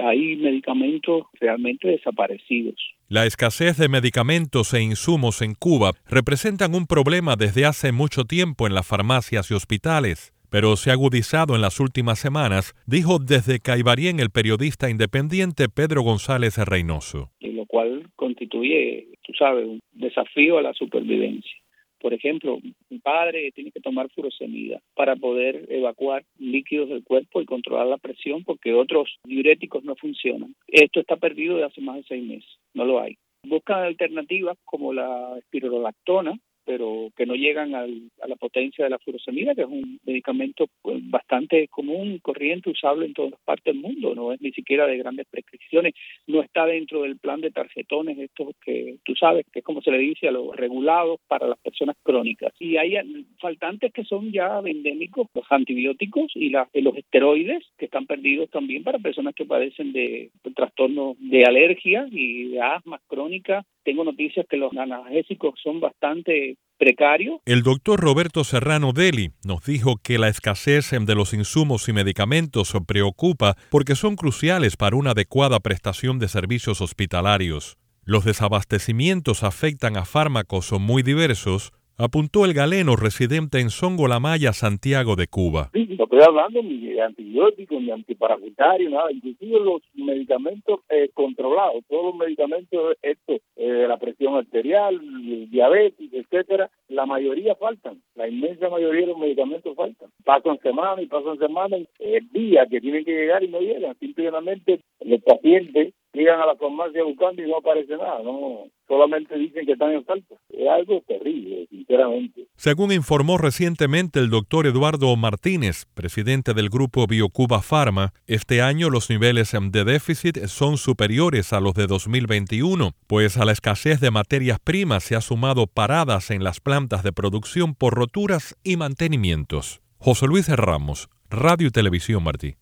hay medicamentos realmente desaparecidos. La escasez de medicamentos e insumos en Cuba representan un problema desde hace mucho tiempo en las farmacias y hospitales, pero se ha agudizado en las últimas semanas, dijo desde Caibarien el periodista independiente Pedro González Reynoso. Y lo cual constituye, un desafío a la supervivencia. Por ejemplo, mi padre tiene que tomar furosemida para poder evacuar líquidos del cuerpo y controlar la presión porque otros diuréticos no funcionan. Esto está perdido desde hace más de 6 meses, no lo hay. Buscan alternativas como la espirulactona, pero que no llegan a la potencia de la furosemida, que es un medicamento bastante común, corriente, usable en todas partes del mundo, no es ni siquiera de grandes prescripciones, no está dentro del plan de tarjetones, estos que tú sabes, que es como se le dice a los regulados para las personas crónicas. Y hay faltantes que son ya endémicos, los antibióticos y los esteroides, que están perdidos también para personas que padecen de trastornos de alergia y de asma crónica. Tengo noticias que los analgésicos son bastante precarios. El doctor Roberto Serrano Deli nos dijo que la escasez de los insumos y medicamentos preocupa porque son cruciales para una adecuada prestación de servicios hospitalarios. Los desabastecimientos afectan a fármacos muy diversos, apuntó el galeno residente en Songo La Maya, Santiago de Cuba. Sí, no estoy hablando ni de antibióticos, ni antiparasitarios, nada, inclusive los medicamentos controlados, todos los medicamentos la presión arterial, diabetes, etcétera, la mayoría faltan, la inmensa mayoría de los medicamentos faltan. Pasan semanas, el día que tienen que llegar y no llegan, simplemente los pacientes llegan a la farmacia buscando y no aparece nada, no, solamente dicen que están en falta. Es algo terrible, sinceramente. Según informó recientemente el doctor Eduardo Martínez, presidente del grupo BioCuba Pharma, este año los niveles de déficit son superiores a los de 2021, pues a la escasez de materias primas se ha sumado paradas en las plantas de producción por roturas y mantenimientos. José Luis Ramos, Radio y Televisión Martí.